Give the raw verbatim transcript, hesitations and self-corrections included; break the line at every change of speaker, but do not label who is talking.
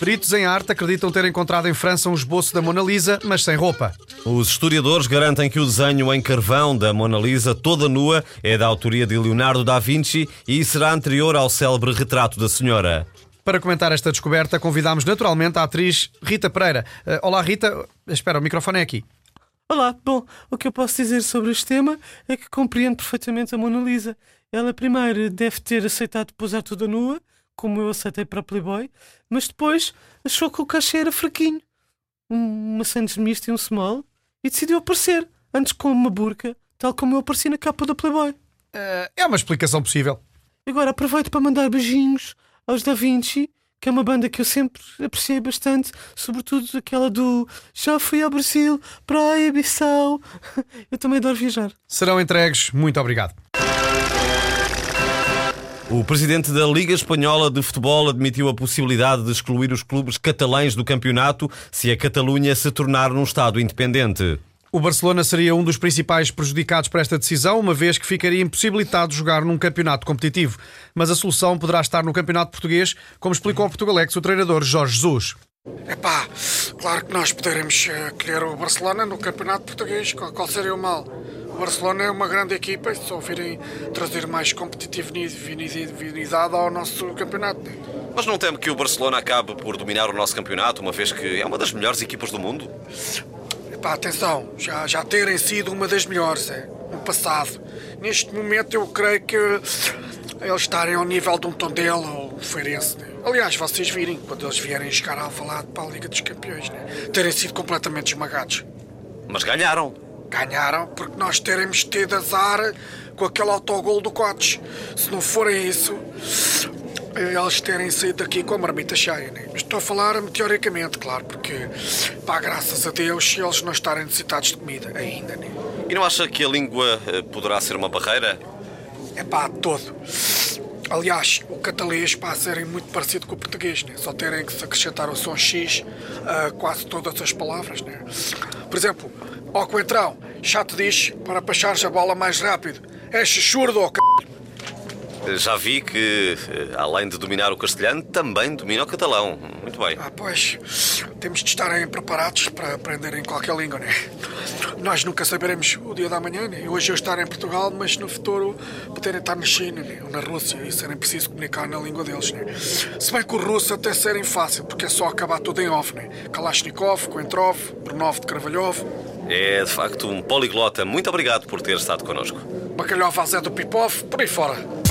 Peritos em arte acreditam ter encontrado em França um esboço da Mona Lisa, mas sem roupa.
Os historiadores garantem que o desenho em carvão da Mona Lisa, toda nua, é da autoria de Leonardo da Vinci e será anterior ao célebre retrato da senhora.
Para comentar esta descoberta, convidámos naturalmente a atriz Rita Pereira. Uh, olá, Rita. Espera, o microfone é aqui.
Olá, bom, o que eu posso dizer sobre este tema é que compreendo perfeitamente a Mona Lisa. Ela primeiro deve ter aceitado pousar toda nua, como eu aceitei para a Playboy, mas depois achou que o cachê era fraquinho. Uma sandes mista e um small, e decidiu aparecer, antes com uma burca, tal como eu apareci na capa da Playboy.
Uh, é uma explicação possível.
Agora aproveito para mandar beijinhos aos Da Vinci, que é uma banda que eu sempre apreciei bastante, sobretudo aquela do Já fui ao Brasil, Praia, Bissau. Eu também adoro viajar.
Serão entregues. Muito obrigado.
O presidente da Liga Espanhola de Futebol admitiu a possibilidade de excluir os clubes catalães do campeonato se a Catalunha se tornar num Estado independente.
O Barcelona seria um dos principais prejudicados por esta decisão, uma vez que ficaria impossibilitado de jogar num campeonato competitivo. Mas a solução poderá estar no campeonato português, como explicou ao Portugalex o treinador Jorge Jesus.
Epá, claro que nós poderemos querer o Barcelona no campeonato português, qual seria o mal? O Barcelona é uma grande equipa e só virem trazer mais competitividade ao nosso campeonato.
Mas não teme que o Barcelona acabe por dominar o nosso campeonato, uma vez que é uma das melhores equipas do mundo?
Epá, atenção, já, já terem sido uma das melhores, é, no passado. Neste momento eu creio que eles estarem ao nível de um Tondela ou um Feirense. Né? Aliás, vocês virem, quando eles vierem jogar a Alvalade para a Liga dos Campeões, né? Terem sido completamente esmagados.
Mas ganharam.
Ganharam porque nós teremos tido azar com aquele autogol do Cotes. Se não forem isso, eles terem saído daqui com a marmita cheia, né? Estou a falar teoricamente, claro, porque, pá, graças a Deus, eles não estarem necessitados de comida ainda, né?
E não acha que a língua poderá ser uma barreira?
É pá, todo. Aliás, o catalês pá, serem muito parecido com o português, né? Só terem que se acrescentar o som X a quase todas as palavras, né? Por exemplo, ó coentrão, já te diz para passares a bola mais rápido. É churdo, ó c...
Já vi que, além de dominar o castelhano, também domina o catalão. Muito bem.
Ah, pois, temos de estarem preparados para aprenderem qualquer língua, né? Nós nunca saberemos o dia da manhã, né? Hoje eu estar em Portugal, mas no futuro poderem estar na China, né? Ou na Rússia, e serem preciso comunicar na língua deles, né? Se bem que o russo até serem fácil, porque é só acabar tudo em off, né? Kalashnikov, Coentrov, Brunov de Carvalhov.
É, de facto, um poliglota. Muito obrigado por ter estado connosco.
Bacalhau Vazé do Pipov, por aí fora.